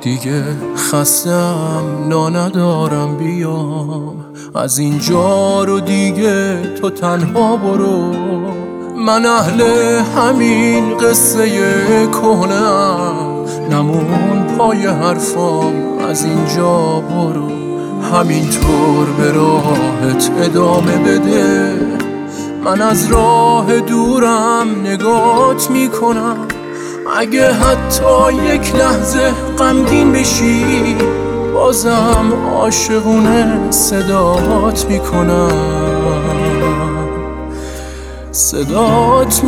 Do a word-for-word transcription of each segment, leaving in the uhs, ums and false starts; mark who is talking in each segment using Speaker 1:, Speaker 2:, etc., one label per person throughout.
Speaker 1: دیگه خستم نا ندارم بیام از اینجا رو دیگه تو تنها برو. من اهل همین قصه کهنه‌ام، نمون پای حرفام از اینجا برو. همینطور به راهت ادامه بده، من از راه دورم نگات میکنم. اگه حتی یک لحظه غمگین بشی، بازم عاشقونه صدات میکنم، صدات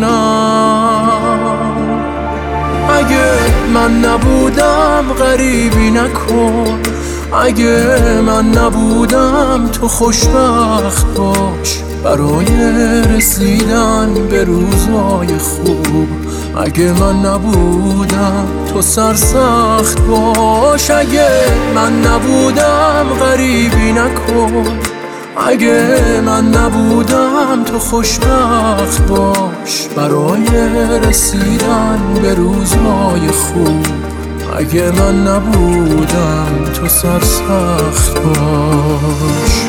Speaker 1: میکنم. اگه من نبودم غریبی نکن، اگه من نبودم تو خوشبخت باش برای رسیدن به روزای خوب. اگه من نبودم تو سرسخت باش، اگه من نبودم غریبی نکن، اگه من نبودم تو خوشبخت باش برای رسیدن به روزای خوب. اگه من نبودم تو سرسخت باش.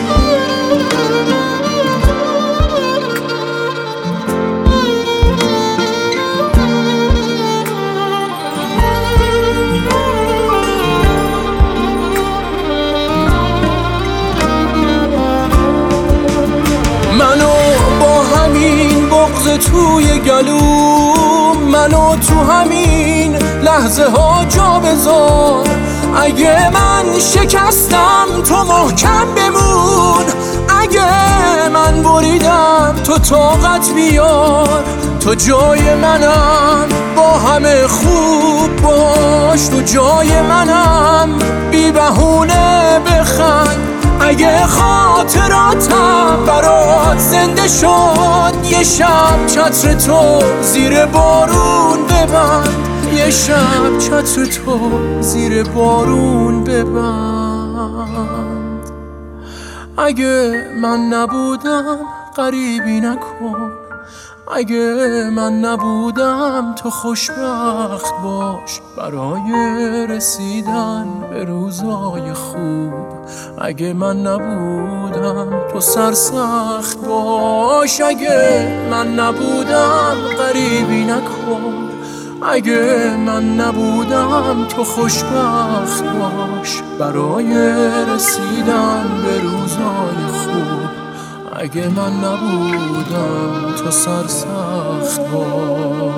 Speaker 1: منو با همین بغض توی گلوم، منو تو همین لحظه ها جا بذار. اگه من شکستم تو محکم بمون، اگه من بریدم تو طاقت بیار. تو جای منم با همه خوب باش، تو جای منم بی بهونه بخند. اگه خاطراتم برات زنده شد، یه شب چتر تو زیر بارون ببند، یه شب چتر تو زیر بارون ببند. اگه من نبودم غریبی نکن، اگه من نبودم تو خوشبخت باش برای رسیدن به روزای خوب. اگه من نبودم تو سرسخت باش، اگه من نبودم غریبی نکن، اگه من نبودم تو خوشبخت باش برای رسیدن به روزای خوب. اگه من نبودم تو سرسخت باش.